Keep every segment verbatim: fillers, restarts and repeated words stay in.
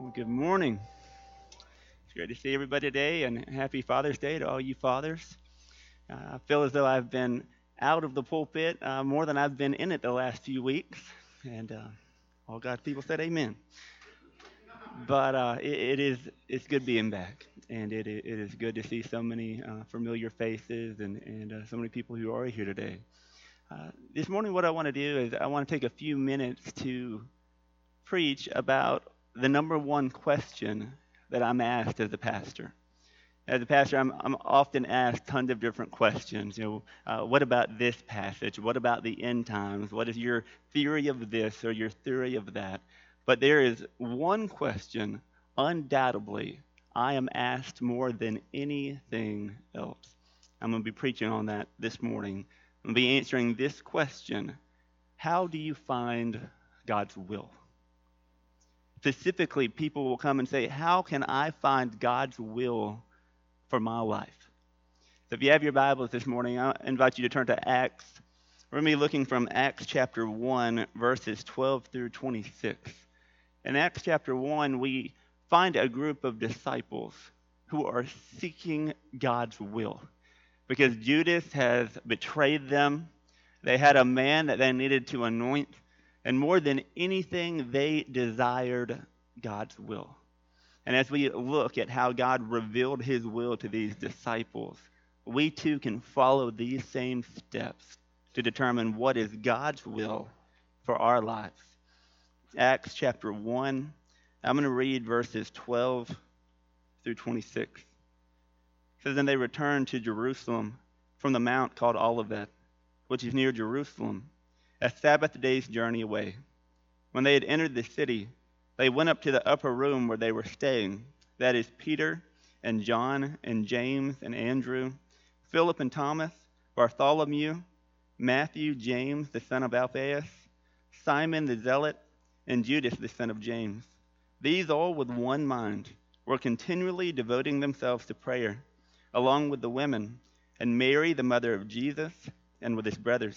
Well, good morning. It's great to see everybody today, and happy Father's Day to all you fathers. Uh, I feel as though I've been out of the pulpit uh, more than I've been in it the last few weeks, and uh, all God's people said amen. But uh, it, it is it's good being back, and it, it is good to see so many uh, familiar faces and, and uh, so many people who are here today. Uh, this morning, what I want to do is I want to take a few minutes to preach about the number one question that I'm asked as a pastor. As a pastor, I'm, I'm often asked tons of different questions. You know, uh, what about this passage? What about the end times? What is your theory of this or your theory of that? But there is one question, undoubtedly, I am asked more than anything else. I'm going to be preaching on that this morning. I'm going to be answering this question: how do you find God's will? Specifically, people will come and say, how can I find God's will for my life? So if you have your Bibles this morning, I invite you to turn to Acts. We're going to be looking from Acts chapter one, verses twelve through twenty-six. In Acts chapter one, we find a group of disciples who are seeking God's will because Judas has betrayed them. They had a man that they needed to anoint, and more than anything, they desired God's will. And as we look at how God revealed his will to these disciples, we too can follow these same steps to determine what is God's will for our lives. Acts chapter one, I'm going to read verses twelve through twenty-six. It says, "And they returned to Jerusalem from the mount called Olivet, which is near Jerusalem, a Sabbath day's journey away. When they had entered the city, they went up to the upper room where they were staying, that is Peter and John and James and Andrew, Philip and Thomas, Bartholomew, Matthew, James the son of Alphaeus, Simon the Zealot, and Judas the son of James. These all with one mind were continually devoting themselves to prayer, along with the women, and Mary the mother of Jesus, and with his brothers.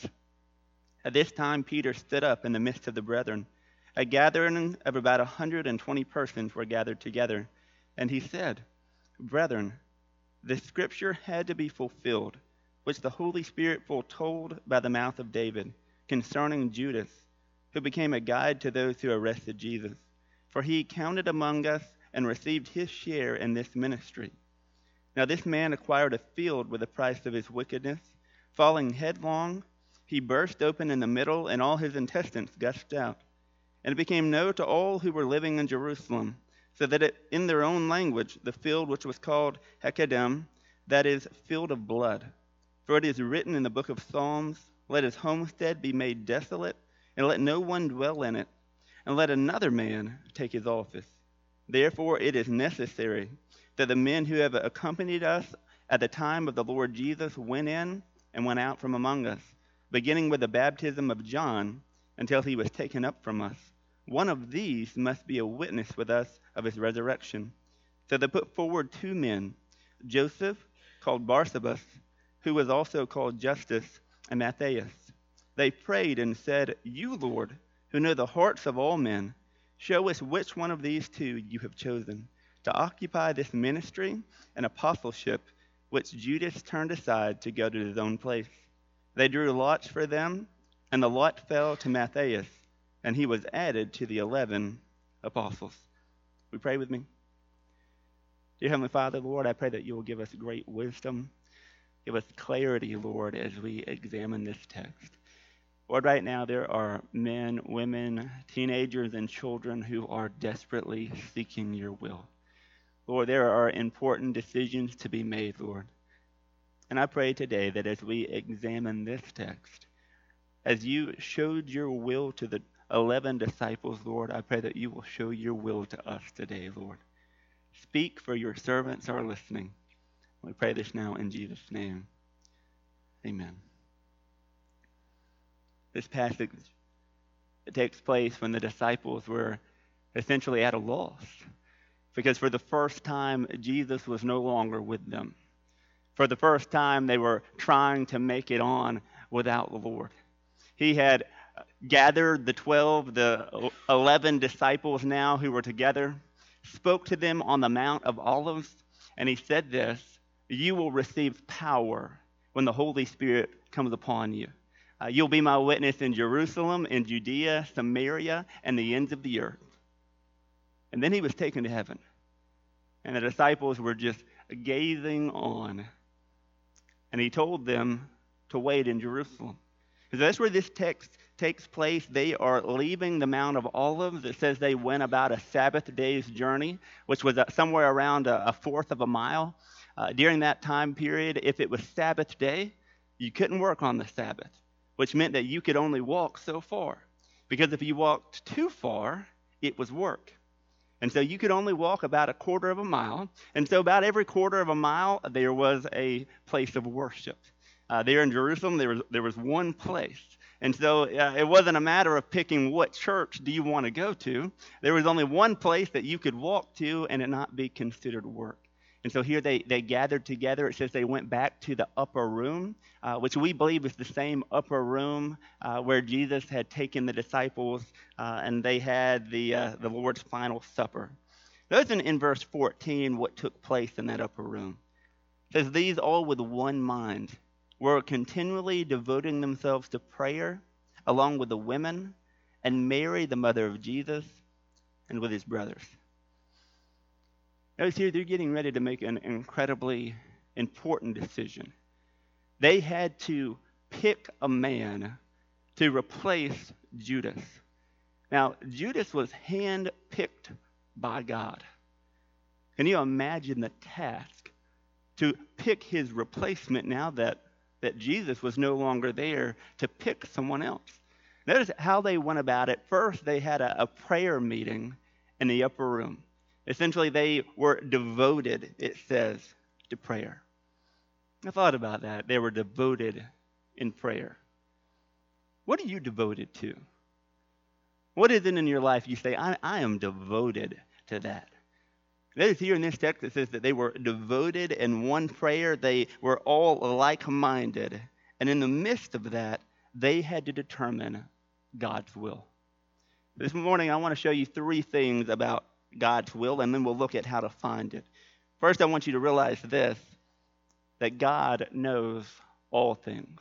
At this time Peter stood up in the midst of the brethren. A gathering of about a hundred and twenty persons were gathered together, and he said, 'Brethren, the scripture had to be fulfilled, which the Holy Spirit foretold by the mouth of David, concerning Judas, who became a guide to those who arrested Jesus. For he counted among us and received his share in this ministry. Now this man acquired a field with the price of his wickedness. Falling headlong, he burst open in the middle, and all his intestines gushed out. And it became known to all who were living in Jerusalem, so that it, in their own language, the field which was called Hekedem, that is, field of blood. For it is written in the book of Psalms, let his homestead be made desolate, and let no one dwell in it, and let another man take his office. Therefore it is necessary that the men who have accompanied us at the time of the Lord Jesus went in and went out from among us, beginning with the baptism of John, until he was taken up from us. One of these must be a witness with us of his resurrection.' So they put forward two men, Joseph, called Barsabas, who was also called Justus, and Matthias. They prayed and said, 'You, Lord, who know the hearts of all men, show us which one of these two you have chosen to occupy this ministry and apostleship, which Judas turned aside to go to his own place.' They drew lots for them, and the lot fell to Matthias, and he was added to the eleven apostles." We pray with me. Dear Heavenly Father, Lord, I pray that you will give us great wisdom. Give us clarity, Lord, as we examine this text. Lord, right now there are men, women, teenagers, and children who are desperately seeking your will. Lord, there are important decisions to be made, Lord. And I pray today that as we examine this text, as you showed your will to the eleven disciples, Lord, I pray that you will show your will to us today, Lord. Speak, for your servants are listening. We pray this now in Jesus' name. Amen. This passage it takes place when the disciples were essentially at a loss, because for the first time, Jesus was no longer with them. For the first time, they were trying to make it on without the Lord. He had gathered the twelve, the eleven disciples now who were together, spoke to them on the Mount of Olives, and he said this, "You will receive power when the Holy Spirit comes upon you. Uh, you'll be my witness in Jerusalem, in Judea, Samaria, and the ends of the earth." And then he was taken to heaven. And the disciples were just gazing on. And he told them to wait in Jerusalem. Because that's where this text takes place. They are leaving the Mount of Olives. It says they went about a Sabbath day's journey, which was somewhere around a, a fourth of a mile. Uh, during that time period, if it was Sabbath day, you couldn't work on the Sabbath, which meant that you could only walk so far. Because if you walked too far, it was work. And so you could only walk about a quarter of a mile. And so about every quarter of a mile, there was a place of worship. Uh, there in Jerusalem, there was, there was one place. And so uh, it wasn't a matter of picking what church do you want to go to. There was only one place that you could walk to and it not be considered work. And so here they, they gathered together. It says they went back to the upper room, uh, which we believe is the same upper room uh, where Jesus had taken the disciples uh, and they had the uh, the Lord's final supper. Notice in, in verse fourteen what took place in that upper room. It says, "These all with one mind were continually devoting themselves to prayer, along with the women, and Mary, the mother of Jesus, and with his brothers." Notice here they're getting ready to make an incredibly important decision. They had to pick a man to replace Judas. Now, Judas was hand-picked by God. Can you imagine the task to pick his replacement now that, that Jesus was no longer there, to pick someone else? Notice how they went about it. First, they had a, a prayer meeting in the upper room. Essentially, they were devoted, it says, to prayer. I thought about that. They were devoted in prayer. What are you devoted to? What is it in your life you say, I, I am devoted to that? Notice here in this text it says that they were devoted in one prayer. They were all like-minded. And in the midst of that, they had to determine God's will. This morning, I want to show you three things about God's will, and then we'll look at how to find it. First, I want you to realize this, that God knows all things.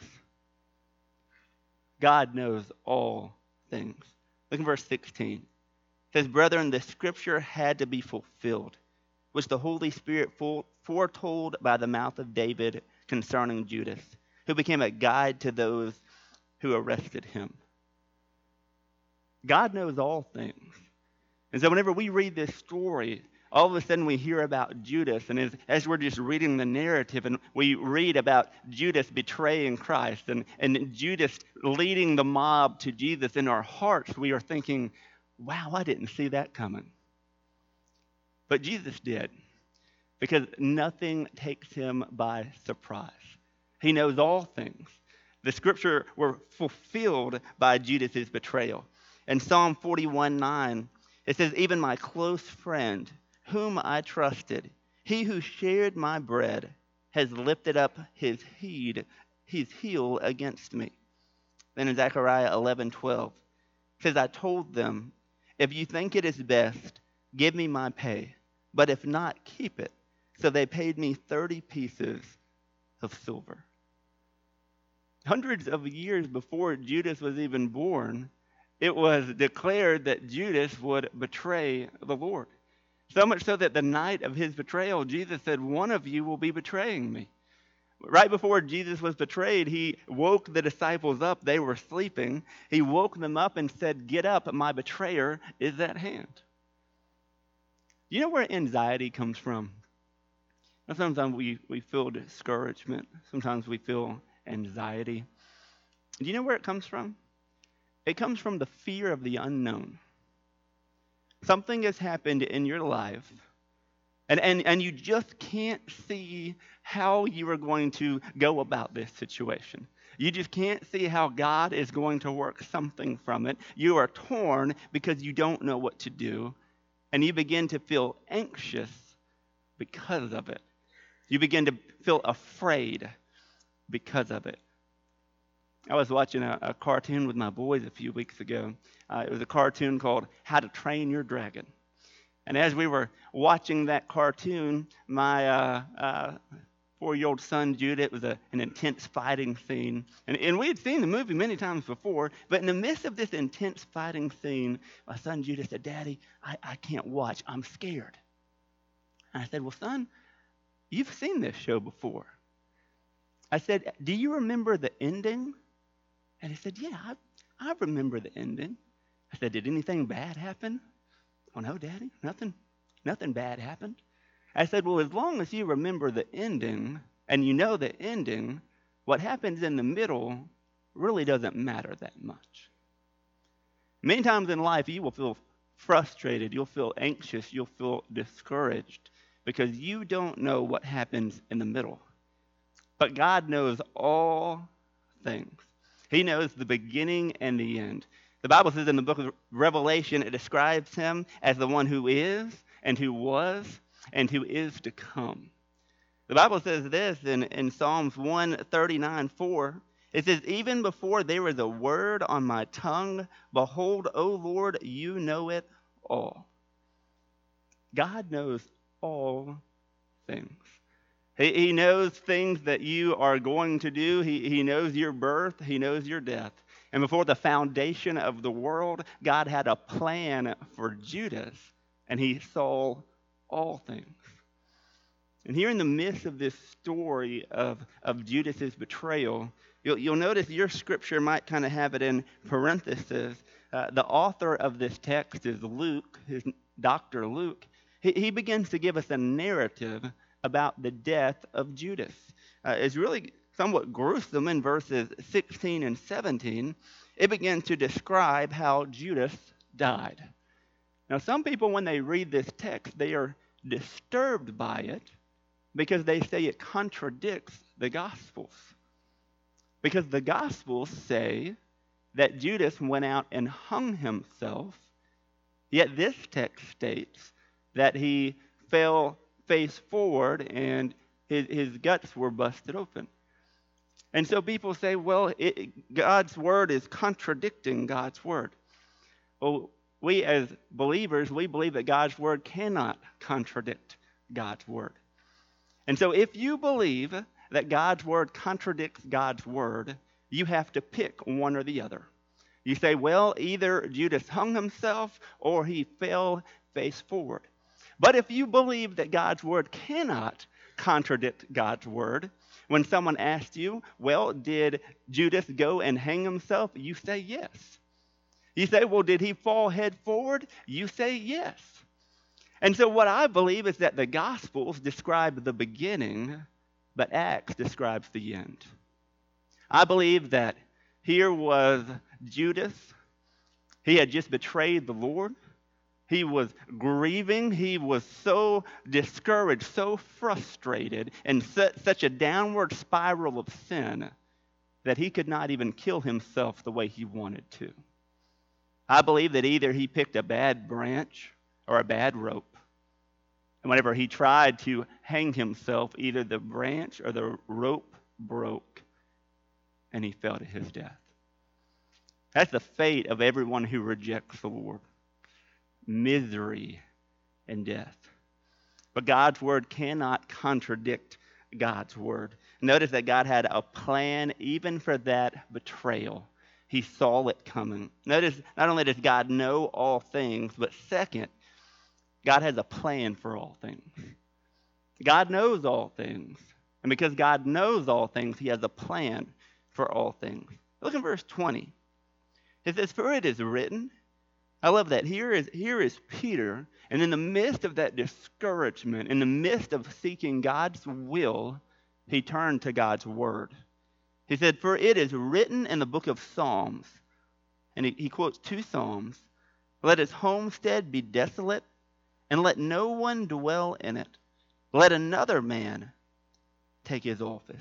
God knows all things. Look in verse sixteen. It says, "Brethren, the scripture had to be fulfilled, which the Holy Spirit foretold by the mouth of David concerning Judas, who became a guide to those who arrested him." God knows all things. And so whenever we read this story, all of a sudden we hear about Judas. And as, as we're just reading the narrative and we read about Judas betraying Christ and, and Judas leading the mob to Jesus, in our hearts we are thinking, wow, I didn't see that coming. But Jesus did, because nothing takes him by surprise. He knows all things. The scripture were fulfilled by Judas's betrayal. In Psalm forty-one nine, it says, "Even my close friend, whom I trusted, he who shared my bread, has lifted up his heed, his heel against me." Then in Zechariah eleven twelve, it says, "I told them, if you think it is best, give me my pay, but if not, keep it." So they paid me thirty pieces of silver. Hundreds of years before Judas was even born, it was declared that Judas would betray the Lord. So much so that the night of his betrayal, Jesus said, "One of you will be betraying me." Right before Jesus was betrayed, he woke the disciples up. They were sleeping. He woke them up and said, "Get up, my betrayer is at hand." You know where anxiety comes from? Sometimes we, we feel discouragement. Sometimes we feel anxiety. Do you know where it comes from? It comes from the fear of the unknown. Something has happened in your life, and, and, and you just can't see how you are going to go about this situation. You just can't see how God is going to work something from it. You are torn because you don't know what to do, and you begin to feel anxious because of it. You begin to feel afraid because of it. I was watching a, a cartoon with my boys a few weeks ago. Uh, it was a cartoon called How to Train Your Dragon. And as we were watching that cartoon, my uh, uh, four-year-old son, Judah, it was a, an intense fighting scene. And, and we had seen the movie many times before, but in the midst of this intense fighting scene, my son Judah said, Daddy, I, I can't watch. I'm scared. And I said, well, son, you've seen this show before. I said, do you remember the ending? And he said, yeah, I, I remember the ending. I said, did anything bad happen? Oh, no, Daddy, nothing, nothing bad happened. I said, well, as long as you remember the ending and you know the ending, what happens in the middle really doesn't matter that much. Many times in life, you will feel frustrated, you'll feel anxious, you'll feel discouraged because you don't know what happens in the middle. But God knows all things. He knows the beginning and the end. The Bible says in the book of Revelation, it describes him as the one who is and who was and who is to come. The Bible says this in, in Psalms one thirty-nine four. It says, even before there was a word on my tongue, behold, O Lord, you know it all. God knows all things. He, he knows things that you are going to do. He, he knows your birth. He knows your death. And before the foundation of the world, God had a plan for Judas, and he saw all things. And here in the midst of this story of, of Judas's betrayal, you'll, you'll notice your scripture might kind of have it in parentheses. Uh, the author of this text is Luke, his Doctor Luke. He, he begins to give us a narrative about the death of Judas. Uh, it's really somewhat gruesome in verses sixteen and seventeen. It begins to describe how Judas died. Now, some people, when they read this text, they are disturbed by it because they say it contradicts the Gospels. Because the Gospels say that Judas went out and hung himself, yet this text states that he fell face forward and his, his guts were busted open. And so people say, well, it, God's word is contradicting God's word. Well, we as believers, we believe that God's word cannot contradict God's word. And so if you believe that God's word contradicts God's word, you have to pick one or the other. You say, well, either Judas hung himself or he fell face forward. But if you believe that God's word cannot contradict God's word, when someone asks you, well, did Judas go and hang himself? You say yes. You say, well, did he fall head forward? You say yes. And so what I believe is that the Gospels describe the beginning, but Acts describes the end. I believe that here was Judas. He had just betrayed the Lord. He was grieving. He was so discouraged, so frustrated, in such a downward spiral of sin that he could not even kill himself the way he wanted to. I believe that either he picked a bad branch or a bad rope. And whenever he tried to hang himself, either the branch or the rope broke and he fell to his death. That's the fate of everyone who rejects the Lord. Misery and death. But God's word cannot contradict God's word. Notice that God had a plan even for that betrayal. He saw it coming. Notice, not only does God know all things, but second, God has a plan for all things. God knows all things. And because God knows all things, he has a plan for all things. Look in verse twenty. It says, for it is written, I love that. Here is, here is Peter, and in the midst of that discouragement, in the midst of seeking God's will, he turned to God's word. He said, for it is written in the book of Psalms, and he, he quotes two Psalms, let his homestead be desolate, and let no one dwell in it. Let another man take his office.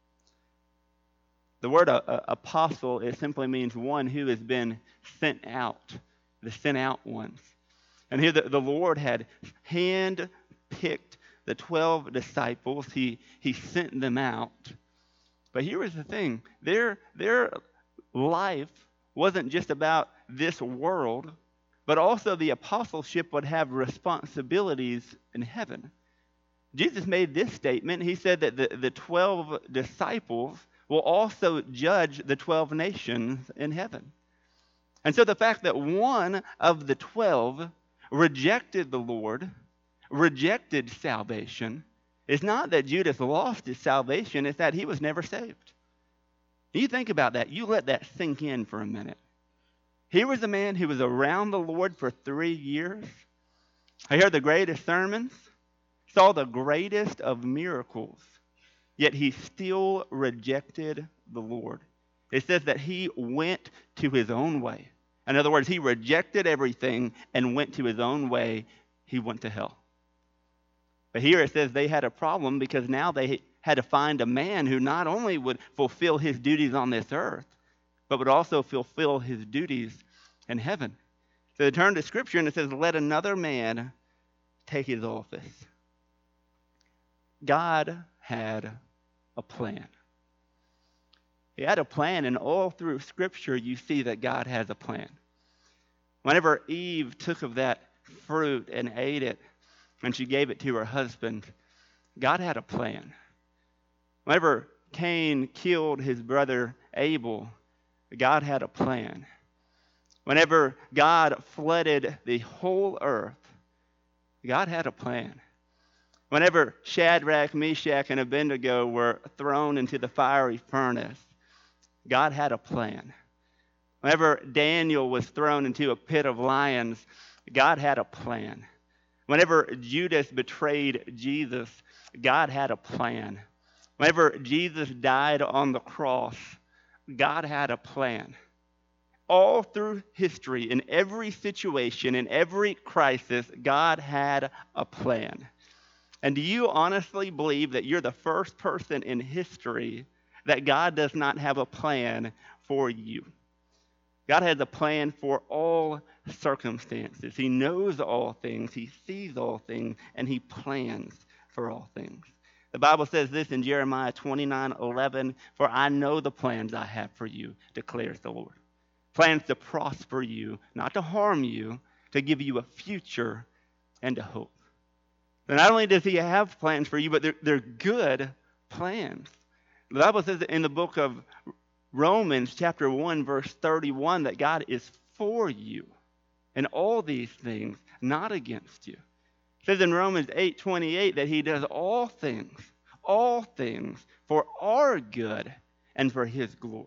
The word uh, uh, apostle, it simply means one who has been sent out, the sent out ones. And here the, the Lord had hand-picked the twelve disciples. He, he sent them out. But here was the thing. Their, their life wasn't just about this world, but also the apostleship would have responsibilities in heaven. Jesus made this statement. He said that the, the twelve disciples will also judge the twelve nations in heaven. And so the fact that one of the twelve rejected the Lord, rejected salvation, is not that Judas lost his salvation, it's that he was never saved. You think about that. You let that sink in for a minute. Here was a man who was around the Lord for three years. He heard the greatest sermons, saw the greatest of miracles, yet he still rejected the Lord. It says that he went to his own way. In other words, he rejected everything and went to his own way. He went to hell. But here it says they had a problem because now they had to find a man who not only would fulfill his duties on this earth, but would also fulfill his duties in heaven. So they turn to Scripture and it says, let another man take his office. God had a plan. He had a plan, and all through Scripture you see that God has a plan. Whenever Eve took of that fruit and ate it, and she gave it to her husband, God had a plan. Whenever Cain killed his brother Abel, God had a plan. Whenever God flooded the whole earth, God had a plan. Whenever Shadrach, Meshach, and Abednego were thrown into the fiery furnace, God had a plan. Whenever Daniel was thrown into a pit of lions, God had a plan. Whenever Judas betrayed Jesus, God had a plan. Whenever Jesus died on the cross, God had a plan. All through history, in every situation, in every crisis, God had a plan. And do you honestly believe that you're the first person in history that God does not have a plan for you? God has a plan for all circumstances. He knows all things, he sees all things, and he plans for all things. The Bible says this in Jeremiah twenty-nine eleven, for I know the plans I have for you, declares the Lord. Plans to prosper you, not to harm you, to give you a future and a hope. And not only does he have plans for you, but they're, they're good plans. The Bible says in the book of Romans chapter one, verse thirty-one, that God is for you in all these things, not against you. It says in Romans eight twenty-eight that he does all things, all things for our good and for his glory.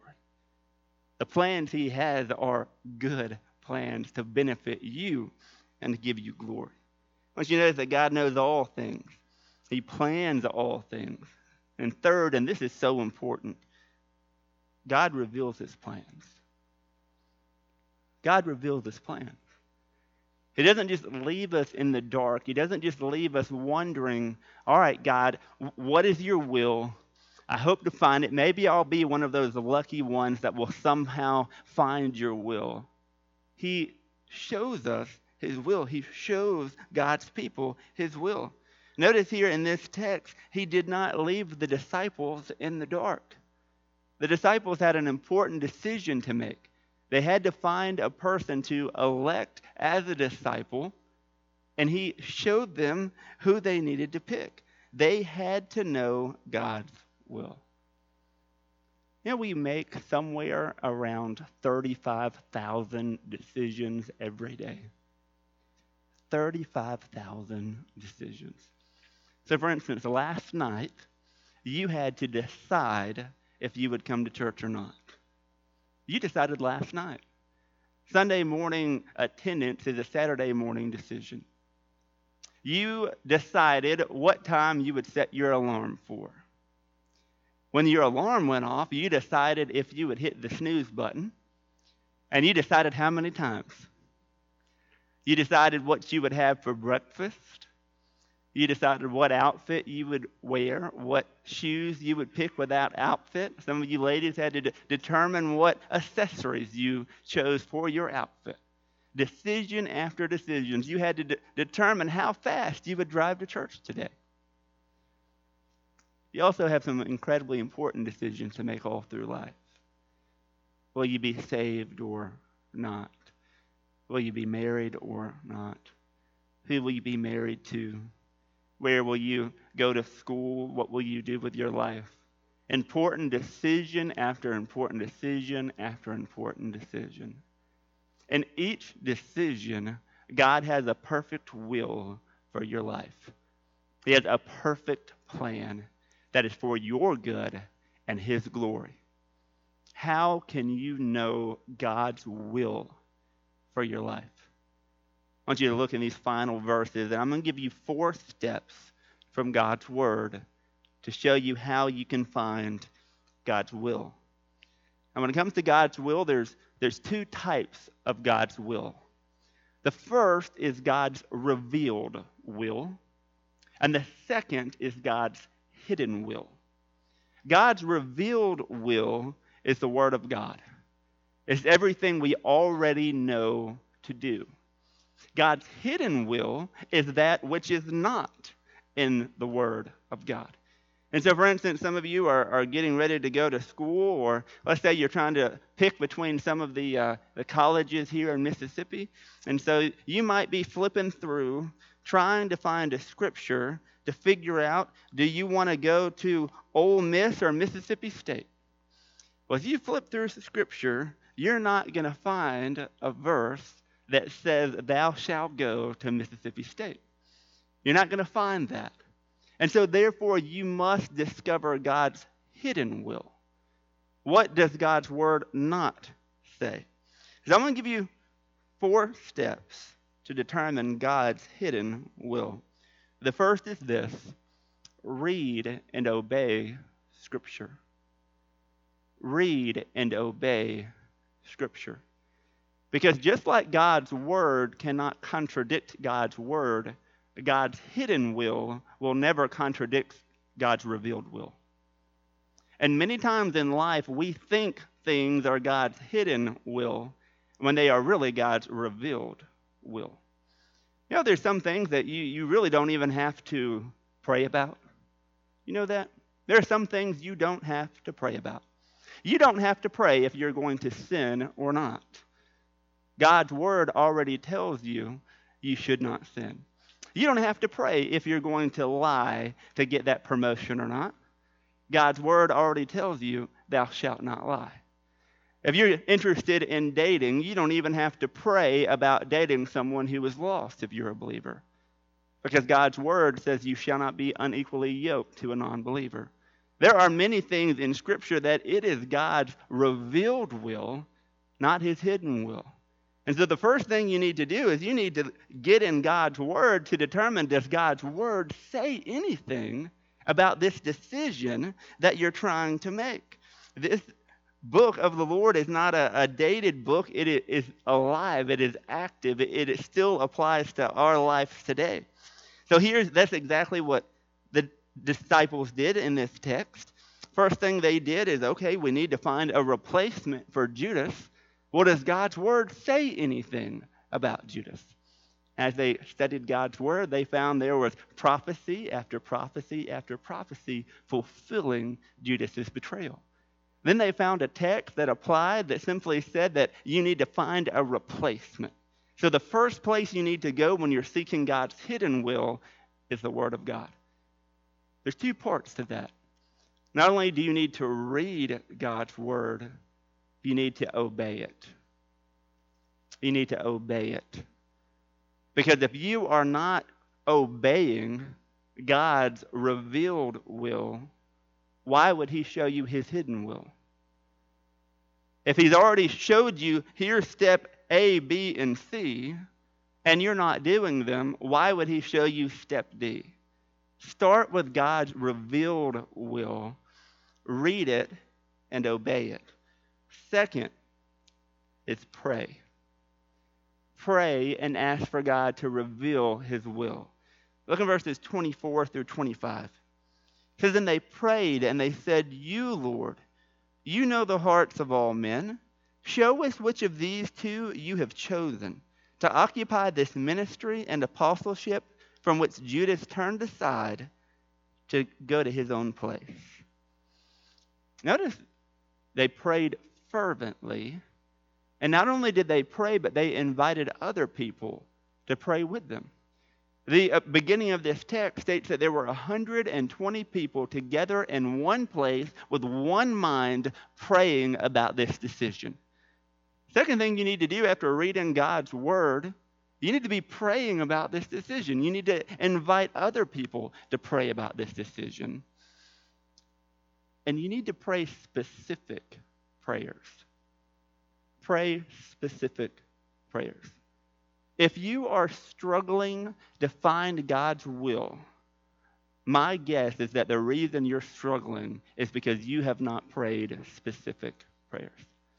The plans he has are good plans to benefit you and to give you glory. Once you notice that God knows all things, he plans all things. And third, and this is so important, God reveals his plans. God reveals his plans. He doesn't just leave us in the dark. He doesn't just leave us wondering, all right, God, what is your will? I hope to find it. Maybe I'll be one of those lucky ones that will somehow find your will. He shows us his will. He shows God's people his will. Notice here in this text, he did not leave the disciples in the dark. The disciples had an important decision to make. They had to find a person to elect as a disciple, and he showed them who they needed to pick. They had to know God's will. You know, we make somewhere around thirty-five thousand decisions every day. thirty-five thousand decisions. So, for instance, last night, you had to decide if you would come to church or not. You decided last night. Sunday morning attendance is a Saturday morning decision. You decided what time you would set your alarm for. When your alarm went off, you decided if you would hit the snooze button, and you decided how many times. You decided what you would have for breakfast. You decided what outfit you would wear, what shoes you would pick with that outfit. Some of you ladies had to de- determine what accessories you chose for your outfit. Decision after decisions. You had to de- determine how fast you would drive to church today. You also have some incredibly important decisions to make all through life. Will you be saved or not? Will you be married or not? Who will you be married to? Where will you go to school? What will you do with your life? Important decision after important decision after important decision. In each decision, God has a perfect will for your life. He has a perfect plan that is for your good and His glory. How can you know God's will for your life? I want you to look in these final verses, and I'm going to give you four steps from God's Word to show you how you can find God's will. And when it comes to God's will, there's, there's two types of God's will. The first is God's revealed will, and the second is God's hidden will. God's revealed will is the Word of God. It's everything we already know to do. God's hidden will is that which is not in the Word of God. And so, for instance, some of you are, are getting ready to go to school, or let's say you're trying to pick between some of the, uh, the colleges here in Mississippi. And so you might be flipping through, trying to find a scripture to figure out, do you want to go to Ole Miss or Mississippi State? Well, if you flip through the scripture, you're not going to find a verse that says, thou shalt go to Mississippi State. You're not going to find that. And so, therefore, you must discover God's hidden will. What does God's Word not say? So I'm going to give you four steps to determine God's hidden will. The first is this: read and obey Scripture. Read and obey Scripture. Because just like God's Word cannot contradict God's Word, God's hidden will will never contradict God's revealed will. And many times in life, we think things are God's hidden will when they are really God's revealed will. You know, there's some things that you, you really don't even have to pray about. You know that? There are some things you don't have to pray about. You don't have to pray if you're going to sin or not. God's Word already tells you you should not sin. You don't have to pray if you're going to lie to get that promotion or not. God's Word already tells you thou shalt not lie. If you're interested in dating, you don't even have to pray about dating someone who is lost if you're a believer. Because God's Word says you shall not be unequally yoked to a non-believer. There are many things in Scripture that it is God's revealed will, not His hidden will. And so the first thing you need to do is you need to get in God's Word to determine, does God's Word say anything about this decision that you're trying to make? This book of the Lord is not a, a dated book. It is alive. It is active. It, it still applies to our life today. So here's that's exactly what the disciples did in this text. First thing they did is, okay, we need to find a replacement for Judas. Well, does God's Word say anything about Judas? As they studied God's Word, they found there was prophecy after prophecy after prophecy fulfilling Judas's betrayal. Then they found a text that applied that simply said that you need to find a replacement. So the first place you need to go when you're seeking God's hidden will is the Word of God. There's two parts to that. Not only do you need to read God's Word, you need to obey it. You need to obey it. Because if you are not obeying God's revealed will, why would He show you His hidden will? If He's already showed you, here's step A, B, and C, and you're not doing them, why would He show you step D? Start with God's revealed will, read it, and obey it. Second is pray. Pray and ask for God to reveal His will. Look at verses twenty-four through twenty-five. It says, and they prayed and they said, you, Lord, you know the hearts of all men. Show us which of these two you have chosen to occupy this ministry and apostleship from which Judas turned aside to go to his own place. Notice they prayed fervently And not only did they pray, but they invited other people to pray with them. The uh, beginning of this text states that there were one hundred twenty people together in one place with one mind praying about this decision. Second thing you need to do after reading God's word, you need to be praying about this decision. You need to invite other people to pray about this decision. And you need to pray specific prayers. Pray specific prayers. If you are struggling to find God's will, my guess is that the reason you're struggling is because you have not prayed specific prayers.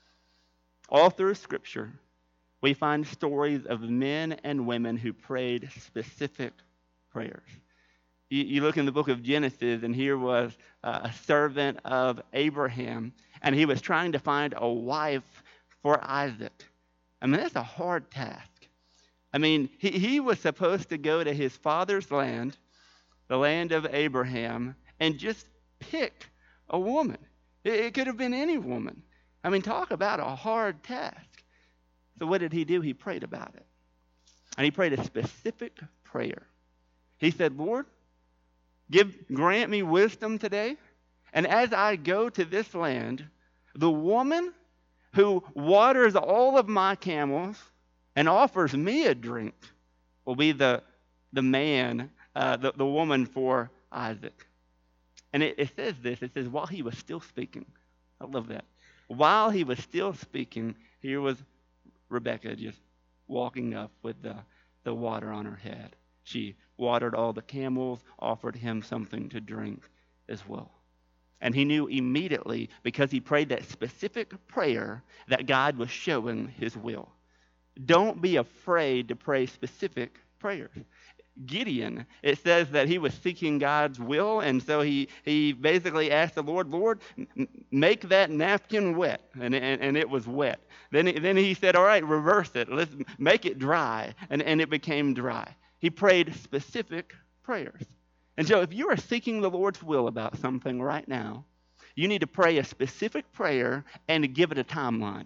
All through Scripture, we find stories of men and women who prayed specific prayers. You, you look in the book of Genesis, and here was uh, a servant of Abraham, and he was trying to find a wife for Isaac. I mean, that's a hard task. I mean, he, he was supposed to go to his father's land, the land of Abraham, and just pick a woman. It, it could have been any woman. I mean, talk about a hard task. So what did he do? He prayed about it. And he prayed a specific prayer. He said, Lord, give grant me wisdom today. And as I go to this land, the woman who waters all of my camels and offers me a drink will be the, the man, uh, the, the woman for Isaac. And it, it says this, it says, while he was still speaking. I love that. While he was still speaking, here was Rebecca just walking up with the, the water on her head. She watered all the camels, offered him something to drink as well. And he knew immediately, because he prayed that specific prayer, that God was showing his will. Don't be afraid to pray specific prayers. Gideon, it says that he was seeking God's will, and so he, he basically asked the Lord, Lord, m- make that napkin wet, and, and, and it was wet. Then, then he said, all right, reverse it. Let's make it dry, and, and it became dry. He prayed specific prayers. And so if you are seeking the Lord's will about something right now, you need to pray a specific prayer and give it a timeline.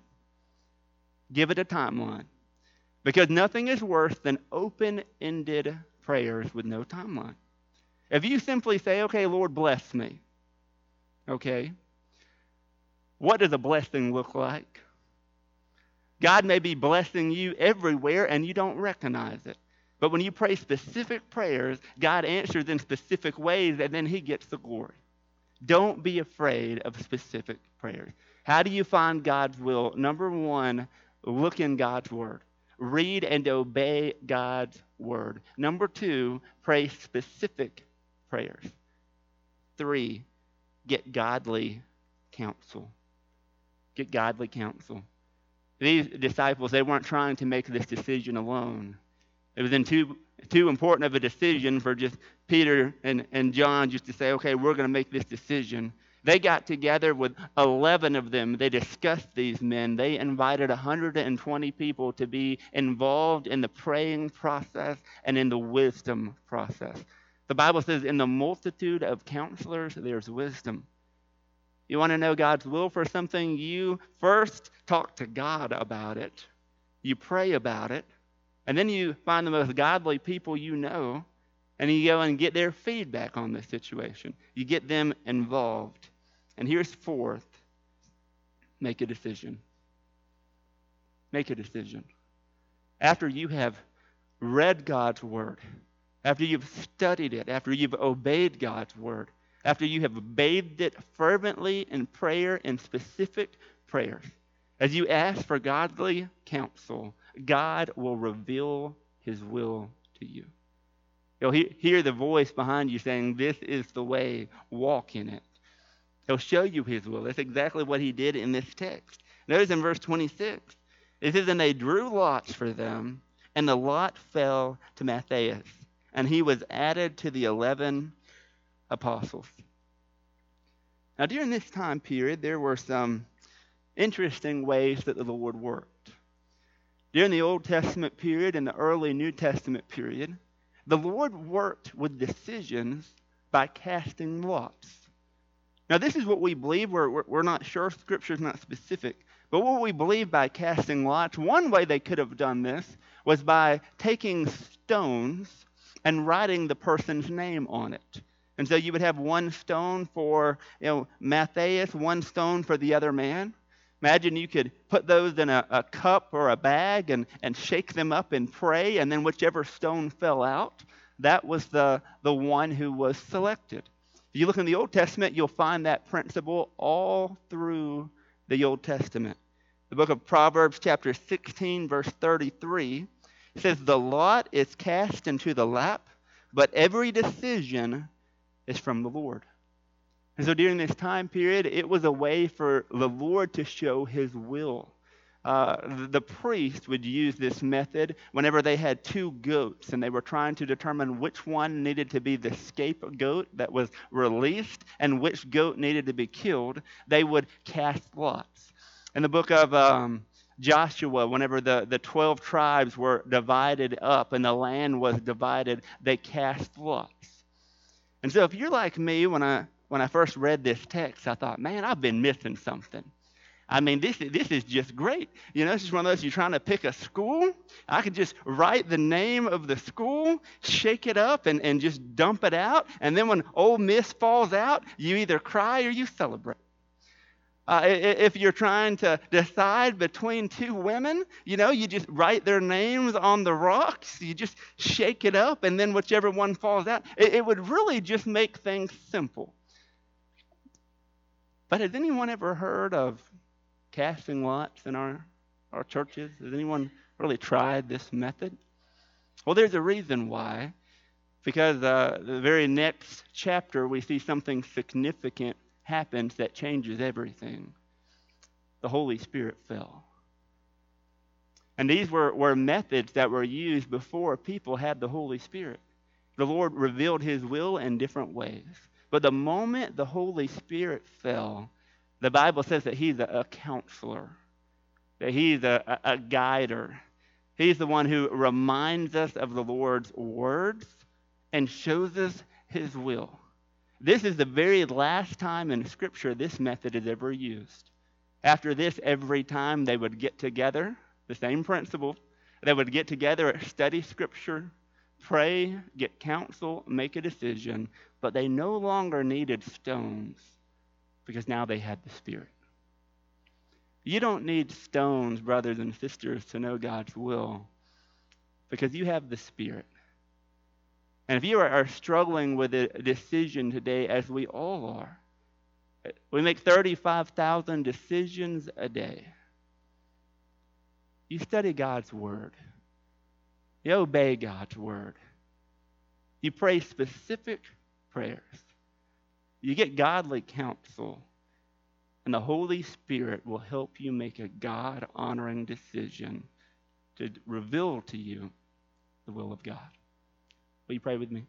Give it a timeline. Because nothing is worse than open-ended prayers with no timeline. If you simply say, okay, Lord, bless me. Okay. What does a blessing look like? God may be blessing you everywhere and you don't recognize it. But when you pray specific prayers, God answers in specific ways, and then he gets the glory. Don't be afraid of specific prayers. How do you find God's will? Number one, look in God's word. Read and obey God's word. Number two, pray specific prayers. Three, get godly counsel. Get godly counsel. These disciples, they weren't trying to make this decision alone. It was in too, too important of a decision for just Peter and, and John just to say, okay, we're going to make this decision. They got together with eleven of them. They discussed these men. They invited one hundred twenty people to be involved in the praying process and in the wisdom process. The Bible says, in the multitude of counselors, there's wisdom. You want to know God's will for something? You first talk to God about it. You pray about it. And then you find the most godly people you know, and you go and get their feedback on the situation. You get them involved. And here's fourth, make a decision. Make a decision. After you have read God's word, after you've studied it, after you've obeyed God's word, after you have bathed it fervently in prayer and specific prayers, as you ask for godly counsel, God will reveal his will to you. You'll hear the voice behind you saying, this is the way, walk in it. He'll show you his will. That's exactly what he did in this text. Notice in verse twenty-six, it says, and they drew lots for them, and the lot fell to Matthias, and he was added to the eleven apostles. Now, during this time period, there were some interesting ways that the Lord worked. During the Old Testament period and the early New Testament period, the Lord worked with decisions by casting lots. Now, this is what we believe. We're, we're, we're not sure. Scripture is not specific. But what we believe by casting lots, one way they could have done this was by taking stones and writing the person's name on it. And so you would have one stone for, you know, Matthias, one stone for the other man. Imagine you could put those in a, a cup or a bag and, and shake them up and pray, and then whichever stone fell out, that was the, the one who was selected. If you look in the Old Testament, you'll find that principle all through the Old Testament. The book of Proverbs, chapter sixteen, verse thirty-three, says, "The lot is cast into the lap, but every decision is from the Lord." And so during this time period, it was a way for the Lord to show his will. Uh, the, the priest would use this method whenever they had two goats and they were trying to determine which one needed to be the scapegoat that was released and which goat needed to be killed. They would cast lots. In the book of um, Joshua, whenever the, the twelve tribes were divided up and the land was divided, they cast lots. And so if you're like me, when I when I first read this text, I thought, man, I've been missing something. I mean, this, this is just great. You know, this is one of those, you're trying to pick a school. I could just write the name of the school, shake it up, and, and just dump it out. And then when Ole Miss falls out, you either cry or you celebrate. Uh, if you're trying to decide between two women, you know, you just write their names on the rocks. You just shake it up, and then whichever one falls out. It, it would really just make things simple. But has anyone ever heard of casting lots in our, our churches? Has anyone really tried this method? Well, there's a reason why. Because uh, the very next chapter, we see something significant happens that changes everything. The Holy Spirit fell. And these were, were methods that were used before people had the Holy Spirit. The Lord revealed his will in different ways. But the moment the Holy Spirit fell, the Bible says that he's a, a counselor, that he's a, a, a guider. He's the one who reminds us of the Lord's words and shows us his will. This is the very last time in Scripture this method is ever used. After this, every time they would get together, the same principle, they would get together, study Scripture, pray, get counsel, make a decision, but they no longer needed stones because now they had the Spirit. You don't need stones, brothers and sisters, to know God's will because you have the Spirit. And if you are, are struggling with a decision today, as we all are, we make thirty-five thousand decisions a day. You study God's Word. You obey God's Word. You pray specific prayers. You get godly counsel. And the Holy Spirit will help you make a God-honoring decision to reveal to you the will of God. Will you pray with me?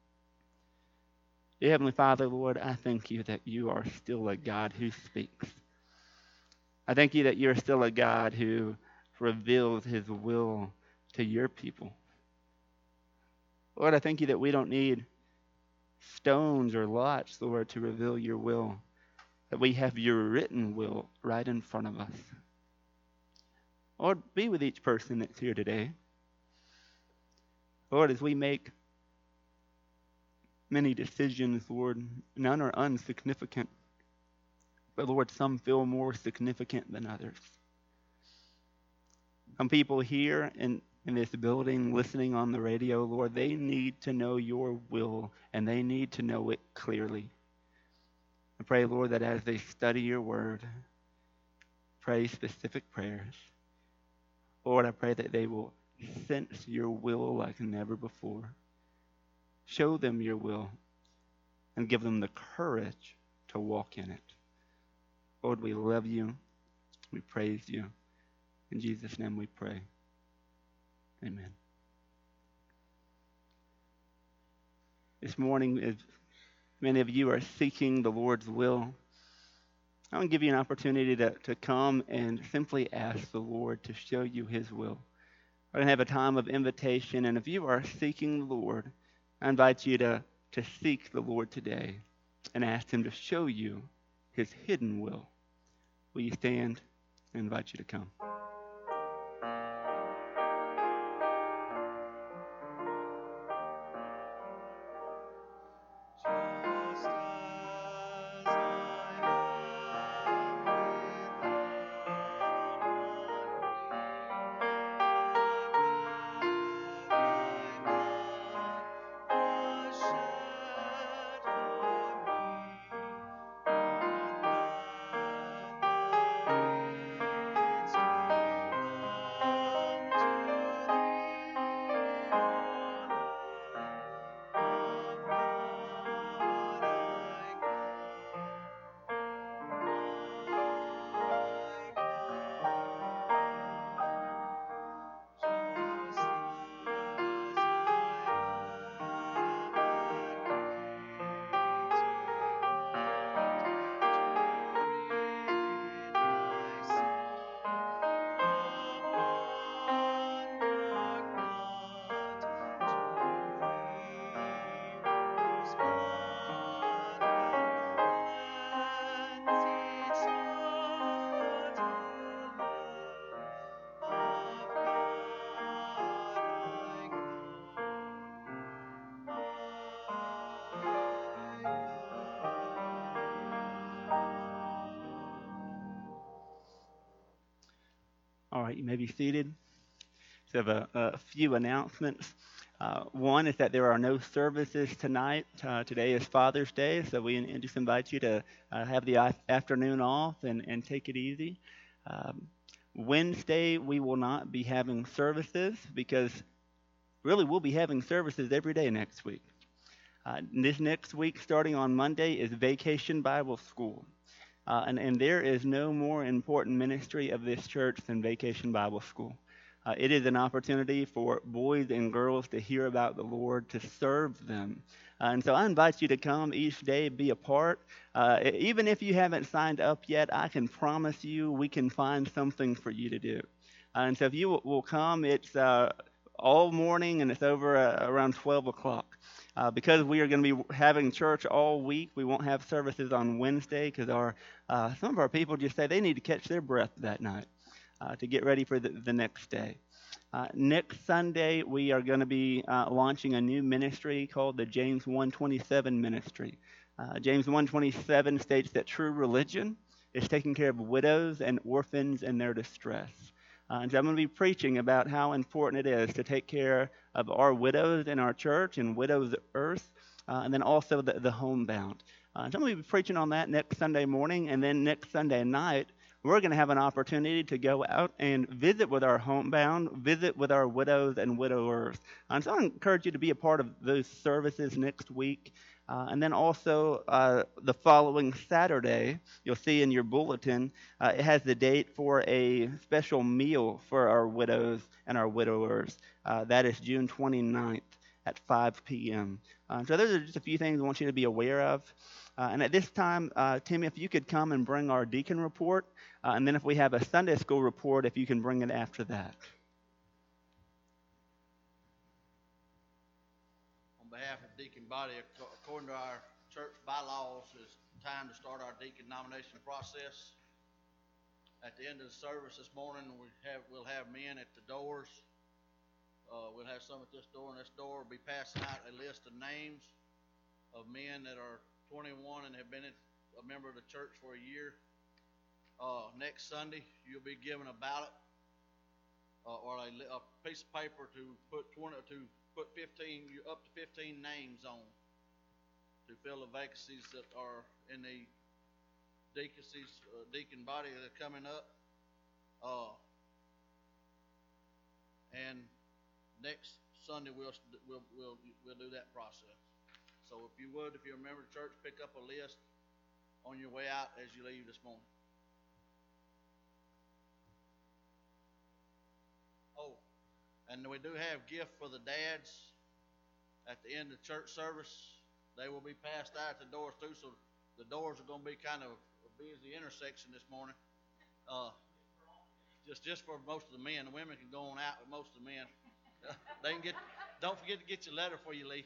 Dear Heavenly Father, Lord, I thank you that you are still a God who speaks. I thank you that you're still a God who reveals his will to your people. Lord, I thank you that we don't need stones or lots, Lord, to reveal your will, that we have your written will right in front of us. Lord, be with each person that's here today. Lord, as we make many decisions, Lord, none are insignificant, but Lord, some feel more significant than others. Some people here in, in this building, listening on the radio, Lord, they need to know your will, and they need to know it clearly. I pray, Lord, that as they study your word, pray specific prayers. Lord, I pray that they will sense your will like never before. Show them your will and give them the courage to walk in it. Lord, we love you. We praise you. In Jesus' name we pray. Amen. This morning, as many of you are seeking the Lord's will, I want to give you an opportunity to, to come and simply ask the Lord to show you his will. We're going to have a time of invitation, and if you are seeking the Lord, I invite you to, to seek the Lord today and ask him to show you his hidden will. Will you stand? I invite you to come. All right, you may be seated. So I have a, a few announcements. Uh, one is that there are no services tonight. Uh, today is Father's Day, so we in- just invite you to uh, have the af- afternoon off and, and take it easy. Um, Wednesday, we will not be having services because really we'll be having services every day next week. Uh, this next week, starting on Monday, is Vacation Bible School. Uh, and, and there is no more important ministry of this church than Vacation Bible School. Uh, it is an opportunity for boys and girls to hear about the Lord, to serve them. Uh, and so I invite you to come each day, be a part. Uh, e- even if you haven't signed up yet, I can promise you we can find something for you to do. Uh, and so if you will, will come, it's uh, all morning and it's over uh, around twelve o'clock. Uh, because we are going to be having church all week, we won't have services on Wednesday because our uh, some of our people just say they need to catch their breath that night uh, to get ready for the, the next day. Uh, next Sunday, we are going to be uh, launching a new ministry called the James one twenty-seven Ministry. Uh, James one twenty-seven states that true religion is taking care of widows and orphans in their distress. Uh, and so I'm going to be preaching about how important it is to take care of our widows in our church and widows earth, uh, and then also the, the homebound. Uh, so I'm going to be preaching on that next Sunday morning, and then next Sunday night, we're going to have an opportunity to go out and visit with our homebound, visit with our widows and widowers. And so I encourage you to be a part of those services next week. Uh, and then also uh, the following Saturday, you'll see in your bulletin, uh, it has the date for a special meal for our widows and our widowers. Uh, that is June twenty-ninth at five p.m. Uh, so those are just a few things I want you to be aware of. Uh, and at this time, uh, Tim, if you could come and bring our deacon report, uh, and then if we have a Sunday school report, if you can bring it after that. On behalf of deacon body, according to our church bylaws, it's time to start our deacon nomination process. At the end of the service this morning, we have we'll have men at the doors. Uh, we'll have some at this door, and this door will be passing out a list of names of men that are twenty-one and have been a member of the church for a year. Uh, next Sunday, you'll be given a ballot uh, or a, a piece of paper to put twenty to put fifteen up to fifteen names on to fill the vacancies that are in the deaconcies, uh, deacon body that are coming up. Uh, and next Sunday we'll we'll we'll we'll do that process. So if you would, if you're a member of the church, pick up a list on your way out as you leave this morning. Oh, and we do have gift for the dads at the end of church service. They will be passed out at the doors too, so the doors are going to be kind of a busy intersection this morning. Uh, just just for most of the men. The women can go on out with most of the men. They can get. Don't forget to get your letter before you leave.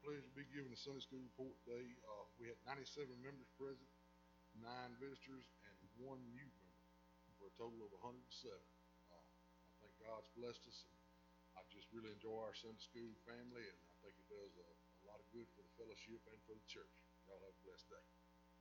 pleasure to be giving the Sunday school report today. Uh, we had ninety-seven members present, nine visitors, and one new member for a total of one hundred seven. Uh, I think God's blessed us, and I just really enjoy our Sunday school family, and I think it does a, a lot of good for the fellowship and for the church. Y'all have a blessed day.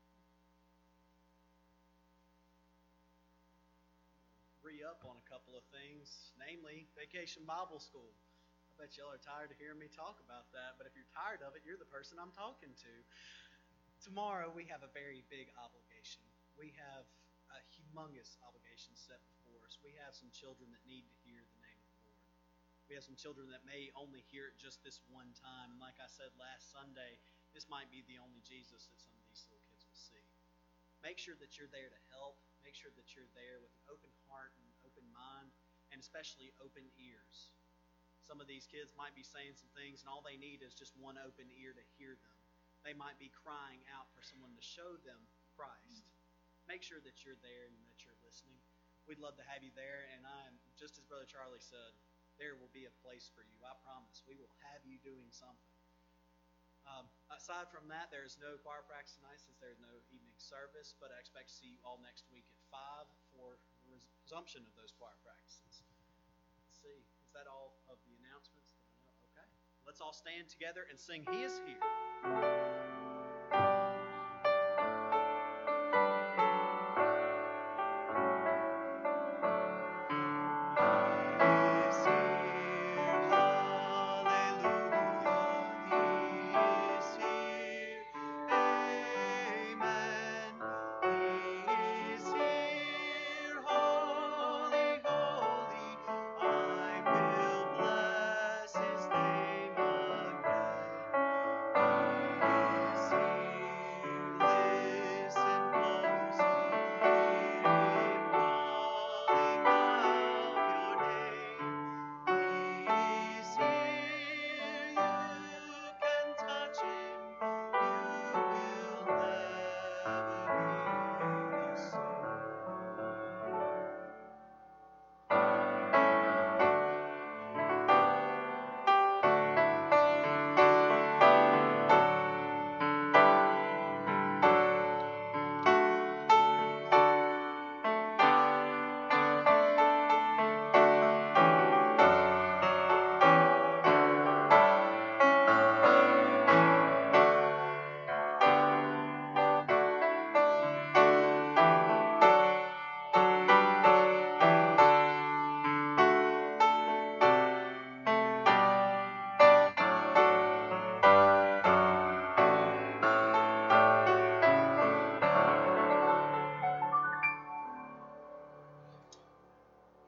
Re-up on a couple of things, namely Vacation Bible School. I bet y'all are tired of hearing me talk about that, but if you're tired of it, you're the person I'm talking to. Tomorrow we have a very big obligation. We have a humongous obligation set before us. We have some children that need to hear the name of the Lord. We have some children that may only hear it just this one time. And like I said last Sunday, this might be the only Jesus that some of these little kids will see. Make sure that you're there to help. Make sure that you're there with an open heart and open mind, and especially open ears. Some of these kids might be saying some things, and all they need is just one open ear to hear them. They might be crying out for someone to show them Christ. Make sure that you're there and that you're listening. We'd love to have you there, and I'm, just as Brother Charlie said, there will be a place for you. I promise. We will have you doing something. Um, aside from that, there is no choir practice tonight since there is no evening service, but I expect to see you all next week at five for the resumption of those choir practices. Let's see. Is that all of the announcements? Okay. Let's all stand together and sing He Is Here.